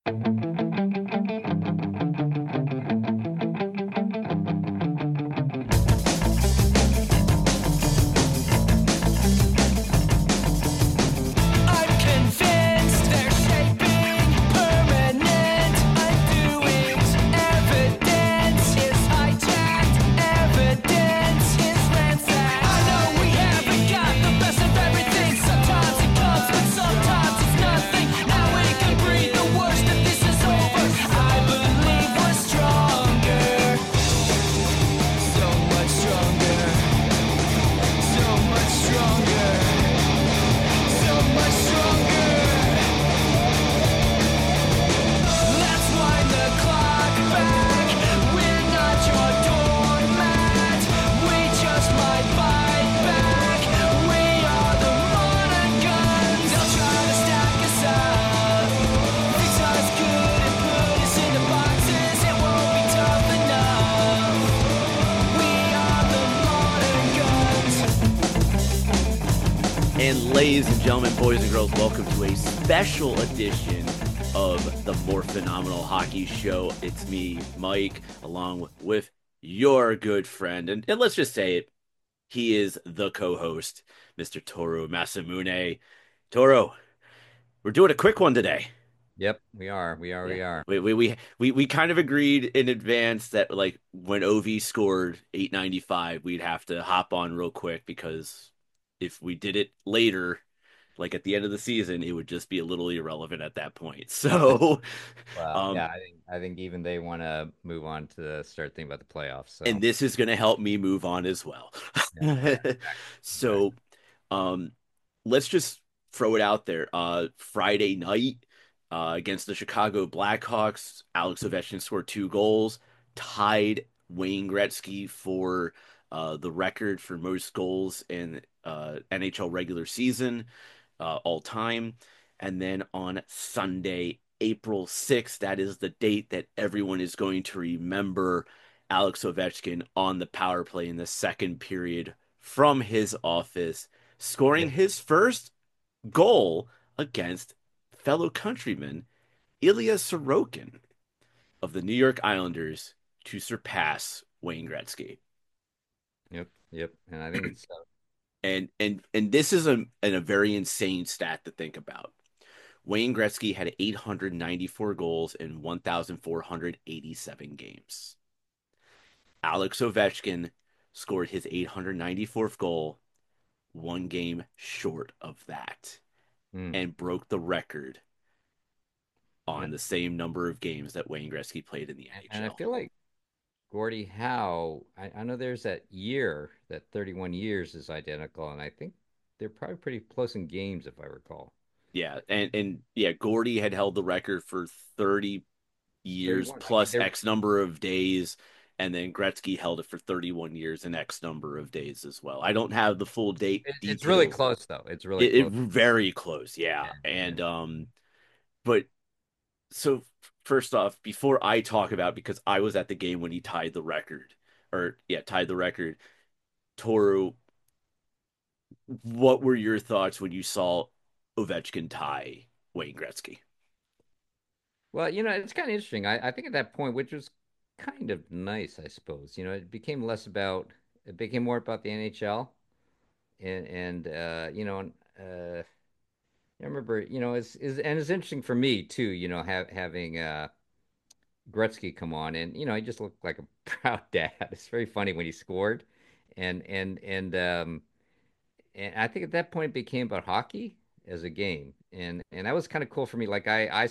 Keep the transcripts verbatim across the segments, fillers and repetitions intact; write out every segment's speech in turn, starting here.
I'm convinced they're shaping permanent undoings. Evidence is hijacked. Evidence is ransacked. I know we haven't got the best of everything. Sometimes it comes, but sometimes it's nothing. Now we can breathe the worst that this is over. I believe we're stronger. So much stronger. So much stronger. So much stronger. Let's wind the clock back. We're not your doormat. We just might fight back. We are the modern guns. They'll try to stack us up, fix us good and put us into boxes. It won't be tough enough. We are the modern guns. And ladies and gentlemen, boys and girls, welcome to a special edition of the More Phenomenal Hockey Show. It's me, Mike, along with, with your good friend, and, and let's just say it, he is the co-host, Mister Toru Masamune. Toro, we're doing a quick one today. Yep, we are. We are. Yeah. We are. We, we we we we kind of agreed in advance that like when O V scored eight ninety-five, we'd have to hop on real quick because if we did it later, like at the end of the season, it would just be a little irrelevant at that point. So, Well, um, yeah, I think I think even they want to move on to start thinking about the playoffs. and So this is going to help me move on as well. yeah, yeah, So, um, let's just throw it out there. Uh, Friday night, uh, against the Chicago Blackhawks, Alex Ovechkin scored two goals, tied Wayne Gretzky for uh, the record for most goals in uh, N H L regular season uh, all time. And then on Sunday, April sixth, that is the date that everyone is going to remember Alex Ovechkin on the power play in the second period from his office, scoring yeah, his first goal against fellow countryman Ilya Sorokin of the New York Islanders to surpass Wayne Gretzky. yep, yep. And I think it's uh, And and and this is a, a very insane stat to think about. Wayne Gretzky had eight hundred ninety-four goals in one thousand four hundred eighty-seven games. Alex Ovechkin scored his eight hundred ninety-fourth goal one game short of that mm, and broke the record on yep. the same number of games that Wayne Gretzky played in the And, and I N H L. feel like Gordie Howe. I, I know there's that year, that thirty-one years is identical, and I think they're probably pretty close in games, if I recall. Yeah, and and yeah, Gordy had held the record for thirty years thirty-one. I mean, plus they're X number of days, and then Gretzky held it for thirty-one years and X number of days as well. I don't have the full date it, it's really details. close though. It's really It, it close. very close, yeah. Yeah, yeah. And um, but so first off, before I talk about because I was at the game when he tied the record, or yeah, tied the record. Toru, what were your thoughts when you saw Ovechkin tie Wayne Gretzky? Well, you know, it's kind of interesting. I, I think at that point, which was kind of nice, I suppose, you know, it became less about, it became more about the N H L. And, and uh, you know, uh, I remember, you know, it's, it's, and it's interesting for me too, you know, have, having uh, Gretzky come on and, you know, he just looked like a proud dad. It's very funny when he scored. And, and, and, um, and I think at that point it became about hockey as a game. And, and that was kind of cool for me. Like I, I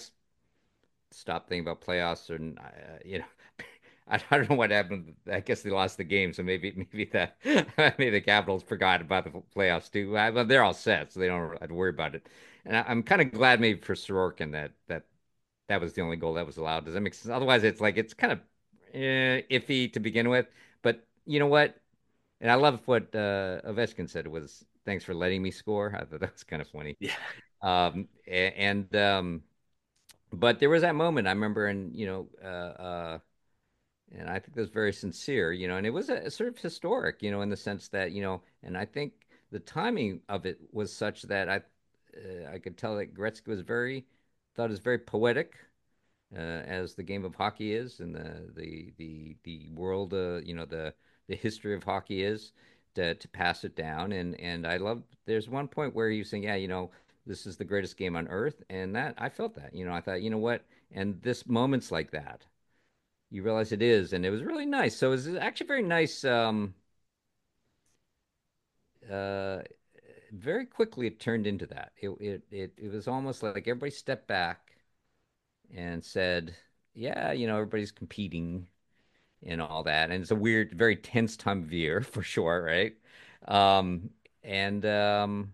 stop thinking about playoffs and uh, you know I, I don't know what happened. I guess they lost the game, so maybe maybe that maybe the Capitals forgot about the playoffs too. I, but they're all set, so they don't have to worry about it. And I, I'm kind of glad maybe for Sorokin that that that was the only goal that was allowed. Does that make sense? Otherwise, it's like it's kind of eh, iffy to begin with. But you know what? And I love what uh, Ovechkin said was thanks for letting me score. I thought that was kind of funny. Yeah. Um, a- and um, but there was that moment I remember, and you know, uh, uh, and I think it was very sincere, you know, and it was a, a sort of historic, you know, in the sense that, you know, and I think the timing of it was such that I, uh, I could tell that Gretzky was very, thought it was very poetic, uh, as the game of hockey is, and the the the the world, uh, you know, the the history of hockey is, to to pass it down. And and I love. There's one point where he's saying, yeah, you know, this is the greatest game on earth, and that I felt that. You know, I thought, you know what, and this moments like that, you realize it is, and it was really nice. So it was actually very nice. Um, uh, very quickly it turned into that. It it it it was almost like everybody stepped back and said, yeah, you know, everybody's competing and all that. And it's a weird, very tense time of year for sure, right? Um, and um,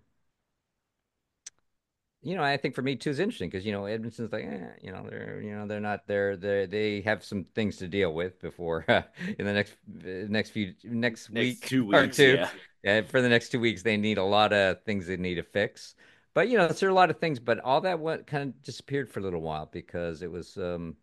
you know, I think for me too is interesting because you know Edmonton's like, eh, you know, they're you know they're not they're they they have some things to deal with before uh, in the next uh, next few next Next week two or weeks, two. yeah. Yeah, for the next two weeks, they need a lot of things they need to fix. But you know, there are a lot of things. But all that what kind of disappeared for a little while because it was um,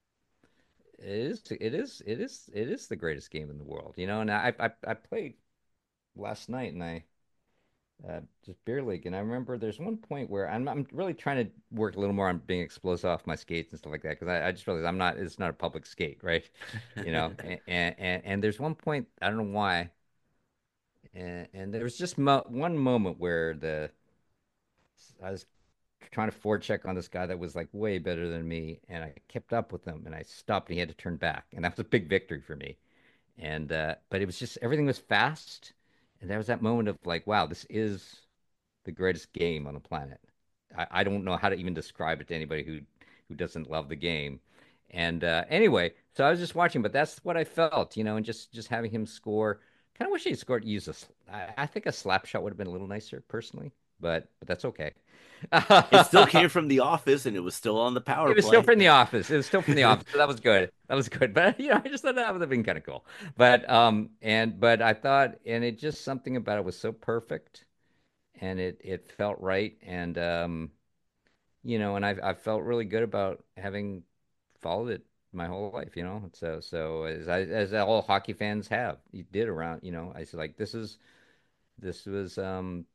it is it is it is it is the greatest game in the world, you know. And I I I played last night and I uh, just beer league. And I remember there's one point where I'm I'm really trying to work a little more on being explosive off my skates and stuff like that because I, I just realized I'm not it's not a public skate, right? You know, and and and there's one point I don't know why, and and there was just mo one moment where the I was trying to forecheck on this guy that was like way better than me, and I kept up with him, and I stopped, and he had to turn back, and that was a big victory for me. And uh, but it was just everything was fast, and there was that moment of like, wow, this is the greatest game on the planet. I, I don't know how to even describe it to anybody who who doesn't love the game. And uh, anyway, so I was just watching, but that's what I felt, you know, and just just having him score. Kind of wish he scored use a. I, I think a slap shot would have been a little nicer personally, but but that's okay. It still came from the office and it was still on the power It was still play. from the office. It was still from the office. So that was good. That was good. But you know, I just thought that would have been kind of cool. But um and but I thought and it just something about it was so perfect and it it felt right and um you know and I I felt really good about having followed it my whole life, you know. So so as I as all hockey fans have, you did around, you know. I said like this is this was um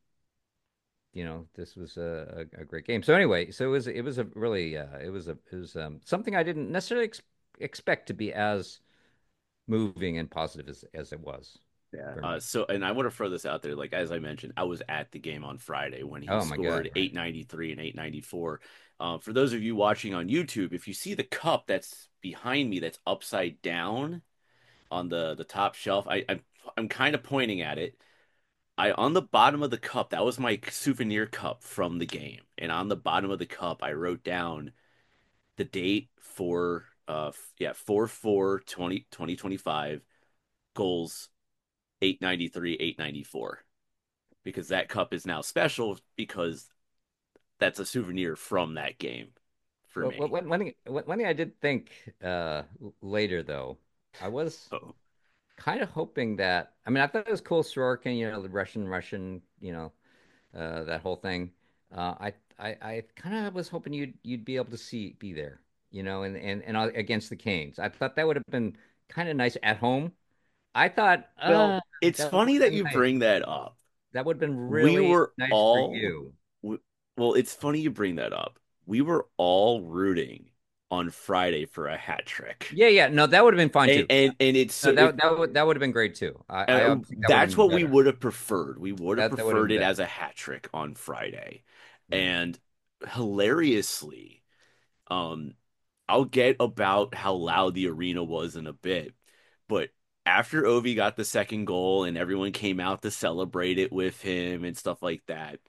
you know, this was a, a, a great game. So anyway, so it was it was a really uh, it was a it was um, something I didn't necessarily ex expect to be as moving and positive as as it was Yeah. for Uh, me. so, and I want to throw this out there. Like, as I mentioned, I was at the game on Friday when he Oh my God, scored right. eight ninety-three and eight ninety-four. Uh, for those of you watching on YouTube, if you see the cup that's behind me that's upside down on the the top shelf, I, I'm I'm kind of pointing at it. I on the bottom of the cup, that was my souvenir cup from the game. And on the bottom of the cup, I wrote down the date for uh yeah, four four twenty twenty twenty five goals eight ninety-three, eight ninety-four. Because that cup is now special because that's a souvenir from that game for Well, well, me. one one thing one one thing I did think uh, later though, I was Oh, kind of hoping that I mean I thought it was cool Sorokin, you know, the Russian Russian, you know, uh, that whole thing. Uh, I I, I kind of was hoping you'd you'd be able to see be there, you know, and and and uh, against the Canes. I thought that would have been kind of nice at home. I thought, well, uh, it's that would funny have that been you nice. bring that up. That would have been We really were nice for all, you. we, well, it's funny you bring that up. We were all rooting on Friday for a hat trick. Yeah, yeah. No, that would have been fine And too. and, and it's No, so it that that would that would have been great too. I I uh, think that would have that's been what we better. would have preferred. We would have That that would have preferred been it better. as a hat trick on Friday. Yeah. And hilariously, um, I'll get about how loud the arena was in a bit, but after Ovi got the second goal and everyone came out to celebrate it with him and stuff like that,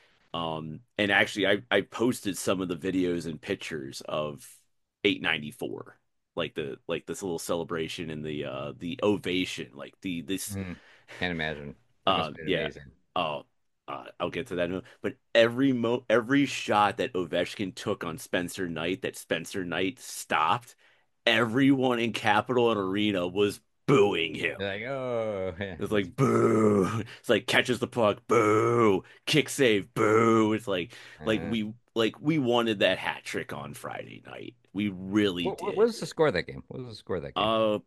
um, and actually I I posted some of the videos and pictures of eight ninety-four, like the like this little celebration and the uh the ovation, like the this Mhm. Can't imagine. That must uh have been yeah. amazing. Oh, uh, I'll get to that in a moment. But every mo every shot that Ovechkin took on Spencer Knight, that Spencer Knight stopped, everyone in Capitol and Arena was booing him. You're like, oh, yeah, It's that's like boo. It's like catches the puck, boo. Kick save, boo. It's like like uh, we like we wanted that hat trick on Friday night. We really what, what what did. was the score of that game? What was the score of that game? Uh,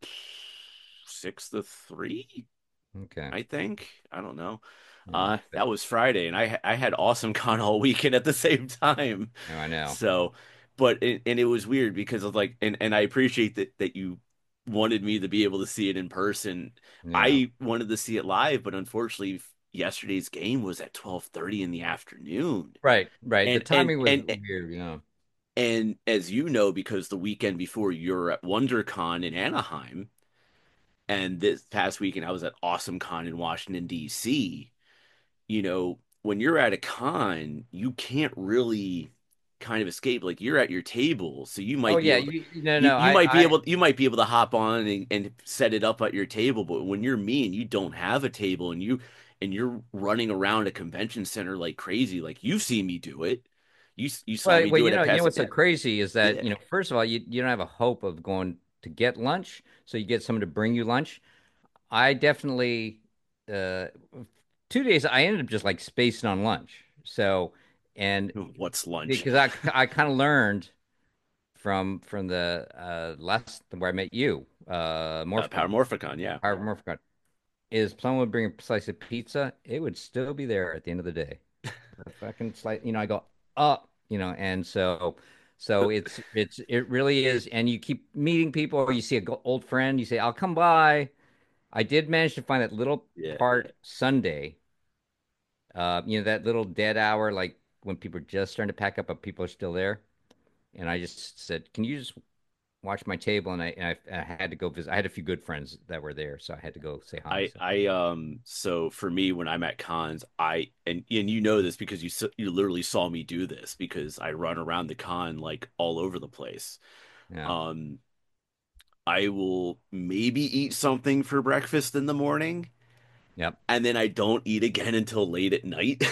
six to three. Okay. I think. I don't know. Yeah. Uh, But, that was Friday, and I I had awesome con all weekend at the same time. no, I know. So, but it, and it was weird because of like, and and I appreciate that that you wanted me to be able to see it in person. Yeah. I wanted to see it live, but unfortunately, yesterday's game was at twelve thirty in the afternoon, Right, right. The and and timing was and weird, you know. and as you know, because the weekend before you're at WonderCon in Anaheim, and this past weekend I was at AwesomeCon in Washington D C. You know, when you're at a con, you can't really kind of escape. Like you're at your table, so you Oh might be yeah, able to you no you, no, you I might be I able you might be able to hop on and, and set it up at your table, but when you're me and you don't have a table and you and you're running around a convention center like crazy, like you see me do it. You you saw well, me well, do you it at know, you know Pass. what's so crazy is that, Yeah. you know, first of all, you you don't have a hope of going to get lunch, so you get someone to bring you lunch. I definitely uh two days I ended up just like spacing on lunch. So and What's lunch? because I I kind of learned from from the uh last where I met you, uh Uh, Power MorphCon, Morphicon, yeah. Harvard MorphCon, is someone would bring a slice of pizza, it would still be there at the end of the day. A fucking slice, you know, I go up, you know, and so so it's it's it really is, and you keep meeting people, or you see a go- old friend, you say, I'll come by. I did manage to find that little Yeah, yeah. part Sunday, uh, you know, that little dead hour, like when people are just starting to pack up, but people are still there. And I just said, "Can you just watch my table?" And I and I, I had to go visit. I had a few good friends that were there, so I had to go say hi. I So I um so for me when I'm at cons I and and you know this because you s- you literally saw me do this because I run around the con like all over the place. yeah, Um I will maybe eat something for breakfast in the morning yep, and then I don't eat again until late at night.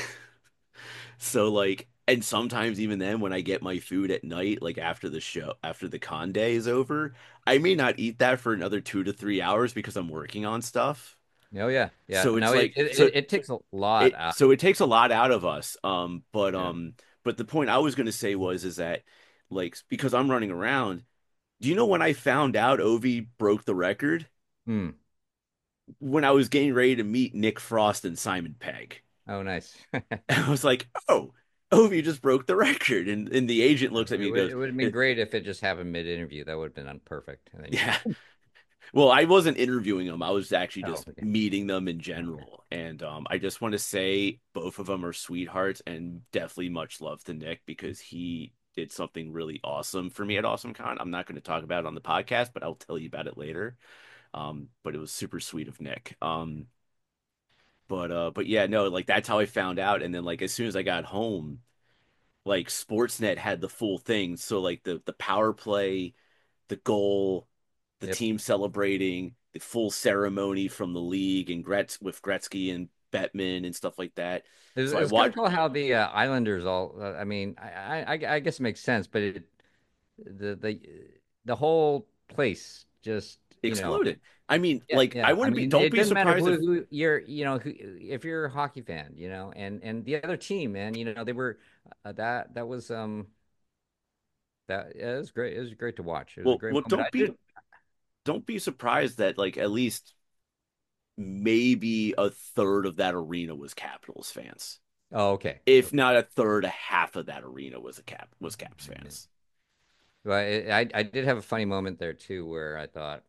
So like and sometimes even then when I get my food at night like after the show after the con day is over, I may not eat that for another two to three hours because I'm working on stuff. oh yeah, yeah. So it's No, it like it, so it, it takes a lot it out. so it takes a lot out of us. Um, but Yeah. um, but the point I was gonna say was is that like because I'm running around. Do you know when I found out Ovi broke the record? Hmm. When I was getting ready to meet Nick Frost and Simon Pegg. Oh, nice. I was like, oh, Ovi just broke the record, and and the agent looks at me It and would goes, it would have been "Eh, great if it just happened mid-interview. That would have been perfect. And then you yeah." just Well, I wasn't interviewing them. I was actually oh, just okay. meeting them in Okay. general. And um, I just want to say both of them are sweethearts and definitely much love to Nick because he did something really awesome for me at AwesomeCon. I'm not going to talk about it on the podcast, but I'll tell you about it later. Um, but it was super sweet of Nick. Um, but uh, but yeah, no, like that's how I found out. And then like as soon as I got home, like Sportsnet had the full thing. So like the the power play, the goal, the Yep. team celebrating, the full ceremony from the league and Gretz with Gretzky and Bettman and stuff like that. It's, So I it's kind of watched cool how the uh, Islanders all. Uh, I mean, I, I I guess it makes sense, but it the the the whole place just you know exploded. I mean, yeah, like I yeah. I wouldn't be mean, don't it be doesn't matter surprised who if who you're you know who, if you're a hockey fan, you know, and and the other team, man, you know, they were uh, that that was um that yeah, it was great. It was great to watch. It was a well great well moment. don't I be did. don't be surprised that like at least maybe a third of that arena was Capitals fans. Oh, okay. If Okay. not a third, a half of that arena was a cap was Caps Yeah. fans. Well, I, I I did have a funny moment there too, where I thought,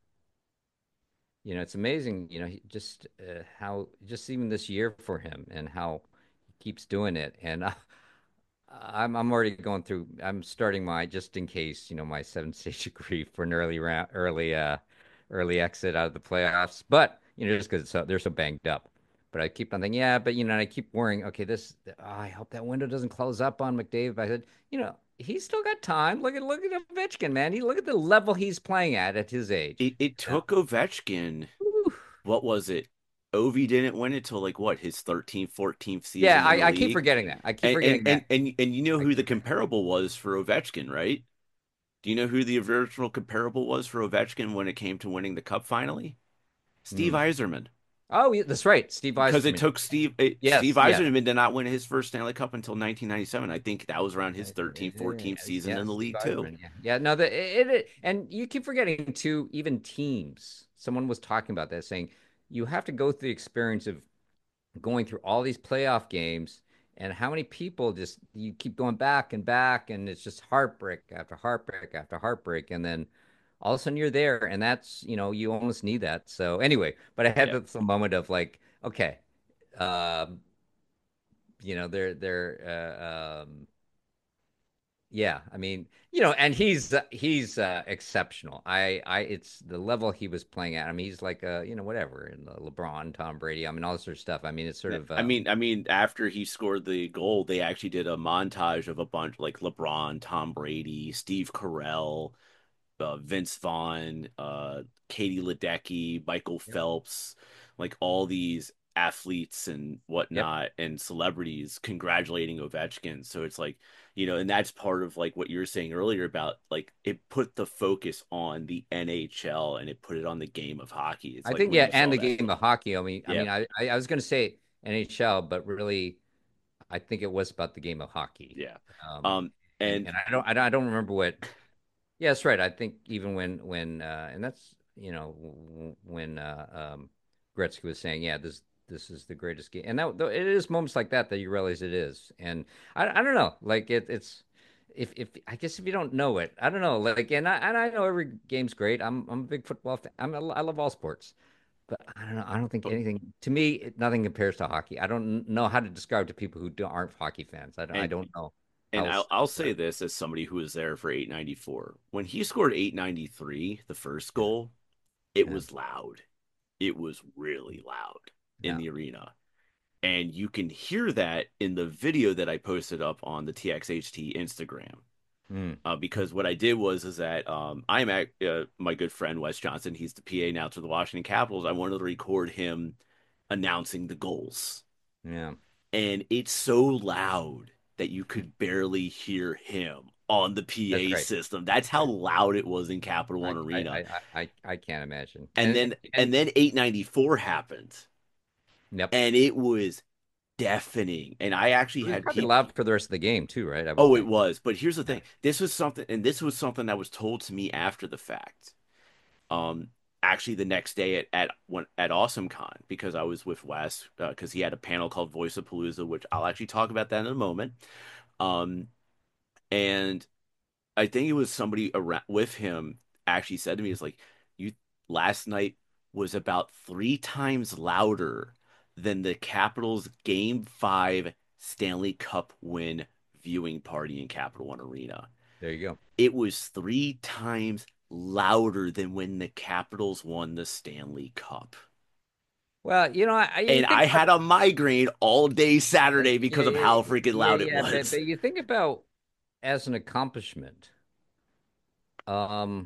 you know, it's amazing, you know, he just uh, how just even this year for him and how he keeps doing it. And uh, I'm I'm already going through. I'm starting my just in case, you know, my seven stage degree for an early round, early uh, early exit out of the playoffs. But you know, just because so, they're so banged up. But I keep on thinking, yeah, but you know, and I keep worrying. Okay, this. Oh, I hope that window doesn't close up on McDavid. But I said, you know, he's still got time. Look at look at Ovechkin, man. He look at the level he's playing at at his age. It it You know? took Ovechkin. Whew. What was it? Ovi didn't win it till like what his thirteenth, fourteenth Yeah, season in the I, I keep league. forgetting that. I keep And and forgetting and that. and and you know I who the keep forgetting. comparable was for Ovechkin, right? Do you know who the original comparable was for Ovechkin when it came to winning the cup finally? Steve Hmm. Yzerman. Oh, yeah, that's right. Steve Because it Eiserman. took Steve it, Steve Yes, yes. Yzerman did not win his first Stanley Cup until nineteen ninety-seven. I think that was around his thirteenth, fourteenth Yes, season in yes, the Steve league too. Eiserman. Yeah, yeah. No, the it, it and you keep forgetting too. Even teams. Someone was talking about that, saying you have to go through the experience of going through all these playoff games and how many people just you keep going back and back, and it's just heartbreak after heartbreak after heartbreak, and then all of a sudden you're there, and that's, you know, you almost need that. So anyway, but I had Yeah. this moment of like, okay, um, you know, they're they're uh, um, yeah, I mean, you know, and he's uh, he's uh, exceptional. I I it's the level he was playing at. I mean, he's like uh, you know, whatever, and uh, LeBron, Tom Brady. I mean, all this sort of stuff. I mean, it's sort Yeah, of I um, mean, I mean, after he scored the goal, they actually did a montage of a bunch like LeBron, Tom Brady, Steve Carell, uh, Vince Vaughn, uh, Katie Ledecky, Michael yep, Phelps, like all these athletes and yep. whatnot and celebrities congratulating Ovechkin. So it's like, you know, and that's part of like what you were saying earlier about like it put the focus on the N H L and it put it on the game of hockey. It's I like think when yeah, you and saw the that game goal. of hockey. I mean, I Yeah. mean, I I, I was going to say N H L, but really, I think it was about the game of hockey. Yeah. Um, Um, and and and I don't I don't I don't remember what. Yeah, that's right. I think even when when uh, and that's you know w- when uh, um, Gretzky was saying, yeah, this this is the greatest game, and that though it is moments like that that you realize it is. And I I don't know, like it it's if if I guess if you don't know it, I don't know, like and I and I know every game's great. I'm I'm a big football fan. I'm a, I love all sports, but I don't know. I don't think anything to me it, nothing compares to hockey. I don't know how to describe to people who don't, aren't hockey fans. I don't I and don't know how and else I'll to I'll say describe it. this as somebody who was there for eight ninety-four. When he scored eight ninety-three, the first Yeah, goal, it yeah, was loud. It was really loud in yeah. the arena. And you can hear that in the video that I posted up on the T X H T Instagram. Mm, Uh, because what I did was is that um, I'm at uh, my good friend Wes Johnson. He's the P A now to the Washington Capitals. I wanted to record him announcing the goals, yeah. and it's so loud that you could barely hear him on the That's P A right. system. That's That's how right. loud it was in Capital I One I Arena. I I I can't imagine. And And then and and then eight ninety-four happened, yep. and it was deafening. And I actually It was had probably people. loud for the rest of the game too, right? I would Oh, it think. was. But here's the Yeah. thing. This was something, and this was something that was told to me after the fact. Um, actually, the next day at at when, at AwesomeCon because I was with Wes because uh, he had a panel called Voice of Palooza, which I'll actually talk about that in a moment. Um, and I think it was somebody around with him actually said to me, "It's like you last night was about three times louder than the Capitals' Game Five Stanley Cup win viewing party in Capital One Arena. There you go. It was three times louder than when the Capitals won the Stanley Cup." Well, you know, I, I you And think I about had a migraine all day Saturday yeah, because of how yeah, freaking yeah, loud it yeah, but was. but you think about as an accomplishment, um,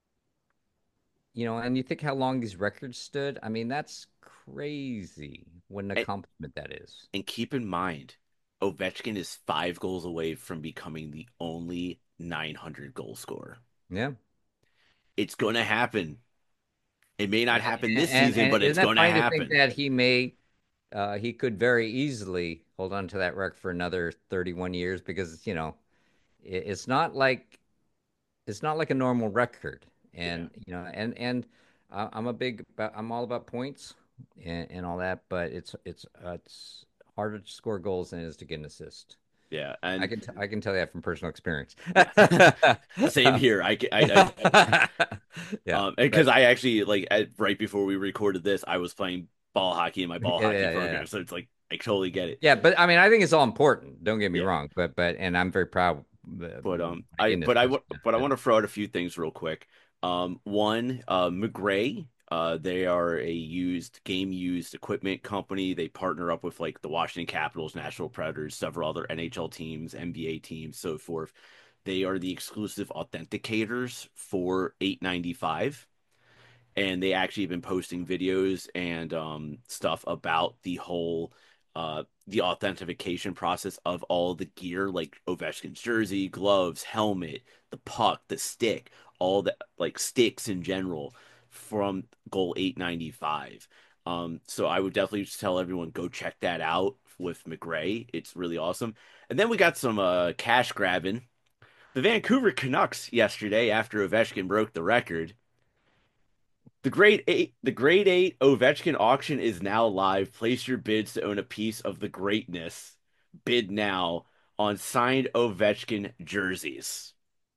you know, and you think how long these records stood. I mean, that's crazy. What an And, accomplishment that is. and keep in mind, Ovechkin is five goals away from becoming the only nine hundred goal scorer. Yeah. It's going to happen. It may not And, happen this and season, and but isn't it's that going to funny to think happen. that he may uh he could very easily hold on to that record for another thirty-one years because, you know, it, it's not like it's not like a normal record. Yeah. And, you know, and and uh, I'm a big I'm all about points and, and all that, but it's it's uh, it's harder to score goals than it is to get an assist. Yeah. I And can t I can tell you that from personal experience. same here. I, I, I, Yeah, Um, because but I actually like at, right before we recorded this, I was playing ball hockey in my yeah, ball yeah, hockey yeah, yeah. program, so it's like I totally get it. Yeah, but I mean, I think it's all important. Don't get me Yeah, wrong, but but and I'm very proud uh, but um, when I I get an but I assist. w- but I But want to throw out a few things real quick. Um, one, uh, McGray, uh, they are a used game used equipment company. They partner up with like the Washington Capitals, Nashville Predators, several other N H L teams, N B A teams, so forth. They are the exclusive authenticators for eight ninety-five. And they actually have been posting videos and um, stuff about the whole uh, the authentication process of all the gear, like Ovechkin's jersey, gloves, helmet, the puck, the stick, all the like sticks in general from Goal eight ninety-five. Um, so I would definitely just tell everyone go check that out with McRae. It's really awesome. And then we got some uh, cash grabbing. The Vancouver Canucks yesterday, after Ovechkin broke the record, the grade eight, the grade eight Ovechkin auction is now live. Place your bids to own a piece of the greatness. bid now on signed Ovechkin jerseys.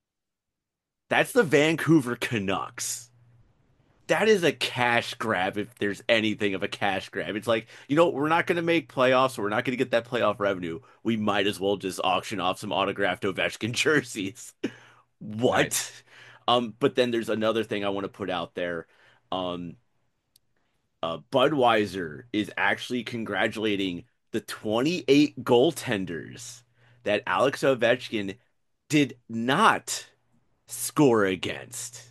That's the Vancouver Canucks. That is a cash grab if there's anything of a cash grab. It's like, you know, we're not going to make playoffs, so we're not going to get that playoff revenue. We might as well just auction off some autographed Ovechkin jerseys. Nice. What? Um, but then there's another thing I want to put out there. Um, uh, Budweiser is actually congratulating the twenty-eight goaltenders that Alex Ovechkin did not score against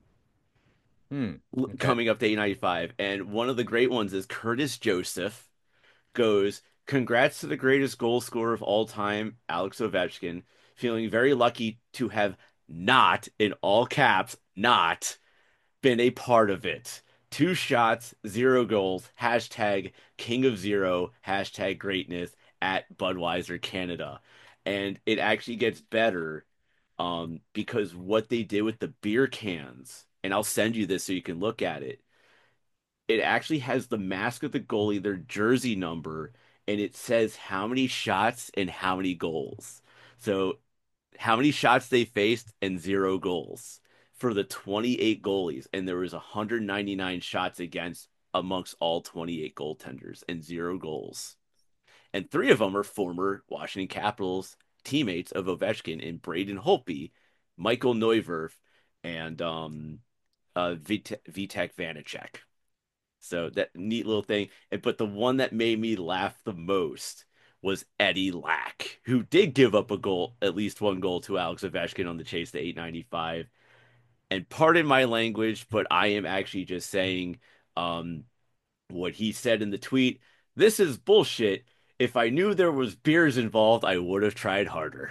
Hmm. l- Okay. coming up to eight ninety-five. And one of the great ones is Curtis Joseph goes, congrats to the greatest goal scorer of all time, Alex Ovechkin. Feeling very lucky to have not, in all caps, not been a part of it. Two shots, zero goals. Hashtag King of Zero. Hashtag greatness at Budweiser Canada. And it actually gets better um, because what they did with the beer cans, and I'll send you this so you can look at it. It actually has the mask of the goalie, their jersey number, and it says how many shots and how many goals. So how many shots they faced and zero goals for the twenty-eight goalies, and there was one hundred ninety-nine shots against amongst all twenty-eight goaltenders and zero goals. And three of them are former Washington Capitals teammates of Ovechkin in Braden Holtby, Michael Neuvirth, and um, uh, Vit- Vitek Vanacek. So that neat little thing. But the one that made me laugh the most was Eddie Lack, who did give up a goal, at least one goal to Alex Ovechkin on the chase to eight ninety-five. And pardon my language, but I am actually just saying um, what he said in the tweet. This is bullshit. If I knew there was beers involved, I would have tried harder.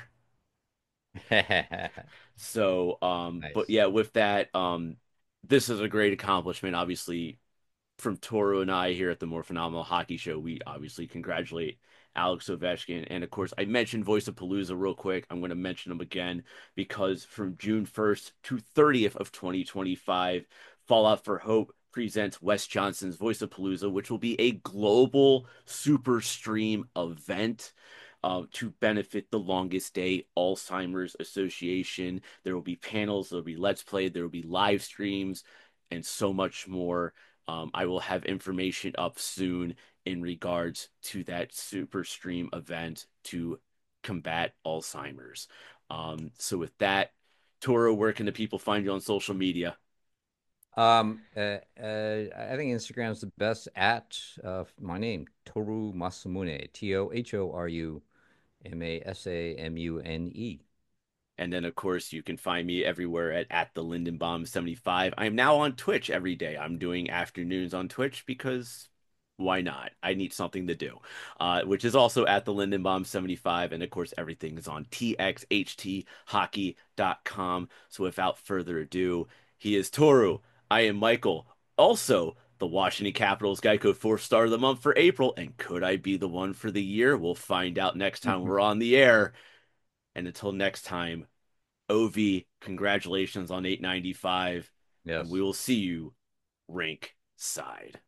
So, um, but Nice. yeah, with that, um, this is a great accomplishment. Obviously, from Toro and I here at the More Phenomenal Hockey Show, we obviously congratulate Alex Ovechkin. And of course, I mentioned Voice of Palooza real quick. I'm going to mention them again because from June first to thirtieth of twenty twenty-five, Fallout for Hope presents Wes Johnson's Voice of Palooza, which will be a global super stream event. Uh, to benefit the Longest Day Alzheimer's Association. There will be panels, there will be Let's Play, there will be live streams, and so much more. Um, I will have information up soon in regards to that super stream event to combat Alzheimer's. Um, so with that, Toro, where can the people find you on social media? Um, uh, uh, I think Instagram's the best at uh, my name, Toru Masamune, T O H O R U M A S A M U N E. And then, of course, you can find me everywhere at, at the Lindenbaum seventy-five. I'm now on Twitch every day. I'm doing afternoons on Twitch because why not? I need something to do, uh, which is also at the Lindenbaum seventy-five. And of course, everything is on T X H T hockey dot com. So without further ado, he is Toru. I am Michael. Also, the Washington Capitals Geico fourth star of the month for April. And could I be the one for the year? We'll find out next time we're on the air. And until next time, O V, congratulations on eight ninety-five, and we Yes. will see you rink side.